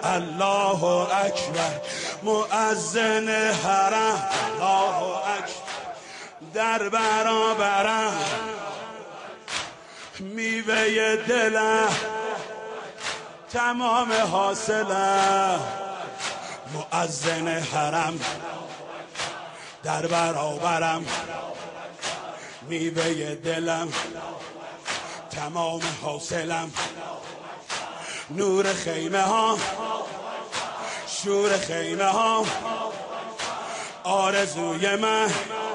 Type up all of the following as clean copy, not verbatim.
الله اکبر مؤذن حرم الله اکبر در برابرم میوه دلم تمام حاصلم مؤذن حرم در برابرم میوه دلم تمام حاصلم نور خیمه ها شور خیمه ها آرزوی من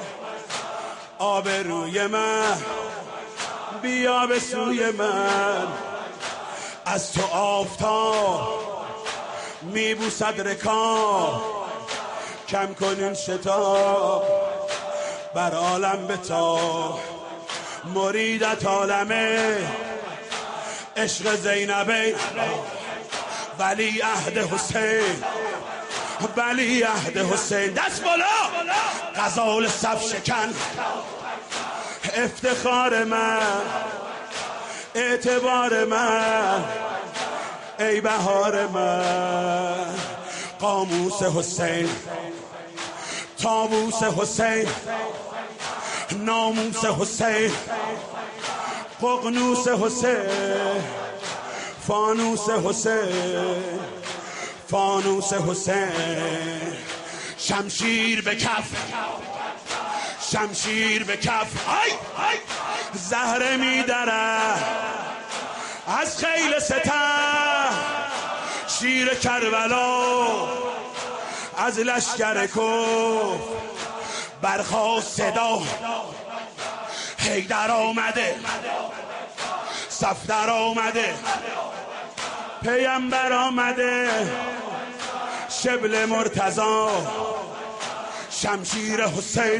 آبروی من بیا به سوی من از تو آفتاب میبوسد رکاب کم کن این شتاب بر عالم بتاب مریدت عالمه عشق زینبه ولی عهد حسین ولی عهد حسین دست بالا غزال صف شکن افتخار من اعتبار من ای بهار من قاموس حسین طاووس حسین ناموس حسین ققنوس حسین فانوس حسین فانوس حسین شمشیر به کف شمشیر به کف زهره میدره از خیل ستم شیر کربلا از لشکر کفر برخاست صدا حیدر آمده صف در آمده پیامبر آمده شبل مرتضی شمشیر حسین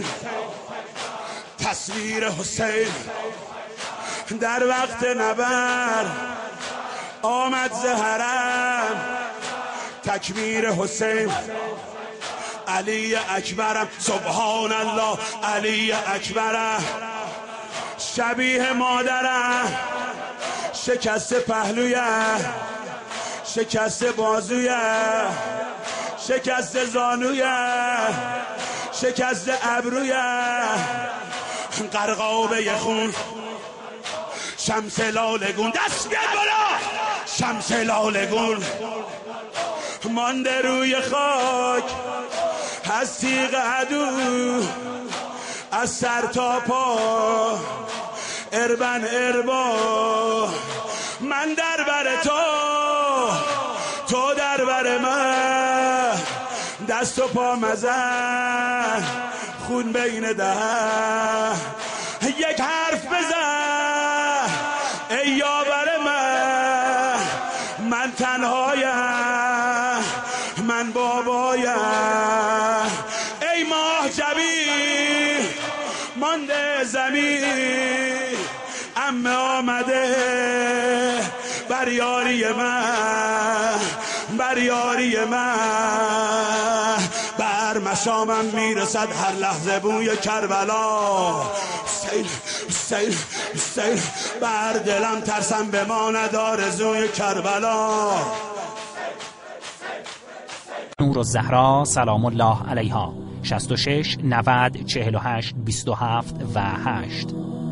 تصویر حسین در وقت نبرد آمد ز حرم تکبیر حسین علی اکبرم سبحان الله علی اکبرم شبیه مادرم شکست پهلویه شکست بازویه شکست زانویه شکست ابرویه قرقابه خون شمس لالگون دست بیاد بالا شمس لالگون مانده روی خاک از تیغ عدو از سر تا پا اربن اربا من در بر تو در بر من دست و پا مزن خون بین ده یک حرف بزن ای یاور من تنهایم من بابایم ای ماه جبین مانده زمین عمه آمده بر یاری من بر یاری من بر مشامم میرسد هر لحظه بوی کربلا حسین حسین حسین بر دلم ترسم بماند آرزوی کربلا نورالزهرا سلام الله علیها 66 90 48 27 و 8